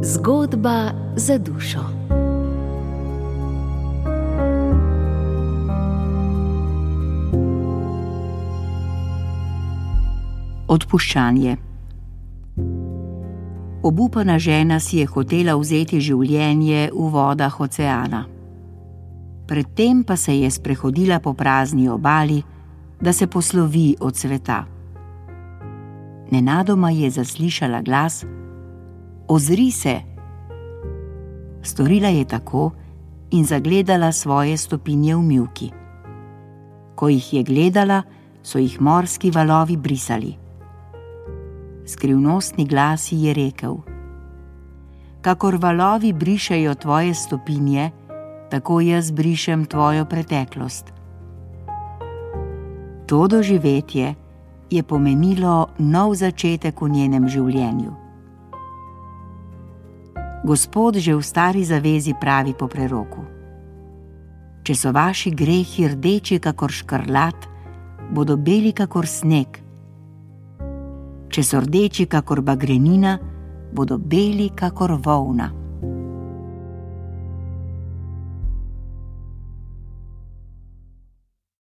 Zgodba za dušo. Odpuščanje. Obupana žena si je hotela vzeti življenje v vodah oceana. Predtem pa se je sprehodila po prazni obali, da se poslovi od sveta. Nenadoma je zaslišala glas: "Ozri se!" Storila je tako in zagledala svoje stopinje v mivki. Ko jih je gledala, so jih morski valovi brisali. Skrivnostni glas ji je rekel: "Kakor valovi brišejo tvoje stopinje, tako jaz brišem tvojo preteklost." To doživetje je pomenilo nov začetek v njenem življenju. Gospod že v Stari zavezi pravi po preroku: "Če so vaši grehi rdeči kakor škrlat, bodo beli kakor sneg. Če so rdeči kakor bagrenina, bodo beli kakor volna."